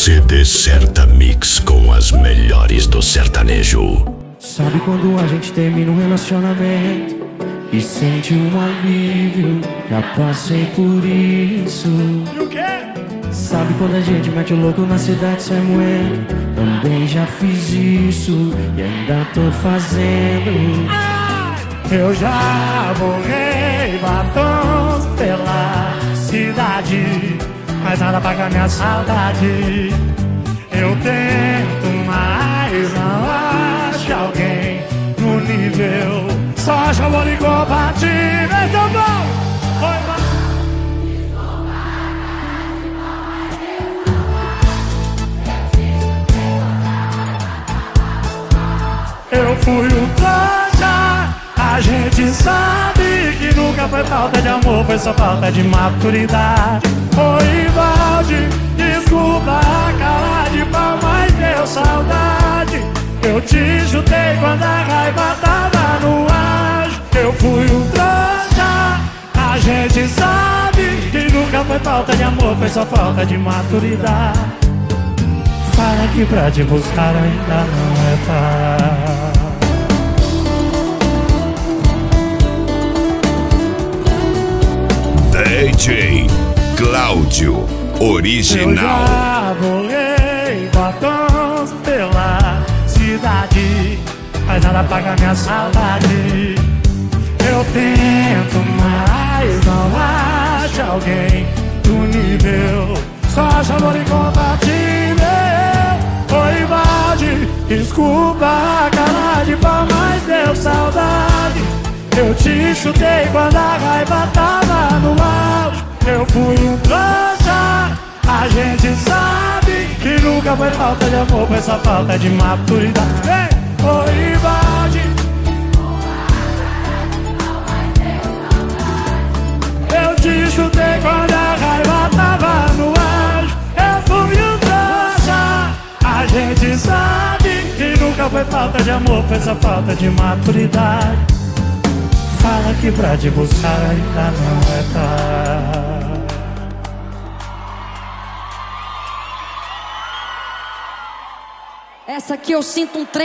CD Certa Mix com as melhores do sertanejo. Sabe quando a gente termina um relacionamento e sente um alívio? Já passei por isso. E o quê? Sabe quando a gente mete o louco na cidade sem moendo? Também já fiz isso e ainda tô fazendo. Eu já borrei batons pela cidade, mas nada paga minha saudade. Eu tento, mas não acho alguém no nível. Só acho amor incompatível. Esse é o bom! Eu fui um trouxa. A gente sabe que nunca foi falta de amor, foi só falta de maturidade. Oi, Valde, desculpa a cara de pau, mas deu saudade. Eu te chutei quando a raiva tava no ar. Eu fui um trouxa. A gente sabe que nunca foi falta de amor, foi só falta de maturidade. Fala que pra te buscar ainda não é tarde. DJ Cláudio Original. Eu já borrei batons pela cidade, mas nada paga minha saudade. Eu tento, mas não acho alguém do nível. Só acho amor incompatível. Oi, Valde, desculpa a cara de pau, mas deu saudade. Eu te chutei quando a raiva tava no auge. Eu fui um trouxa. A gente sabe que nunca foi falta de amor, foi só falta de maturidade. Ei, oi, Valde, eu te chutei quando a raiva tava no auge. Eu fui um trouxa. A gente sabe que nunca foi falta de amor, foi só falta de maturidade. Fala que pra te buscar ainda não é tarde. Essa aqui eu sinto um trem.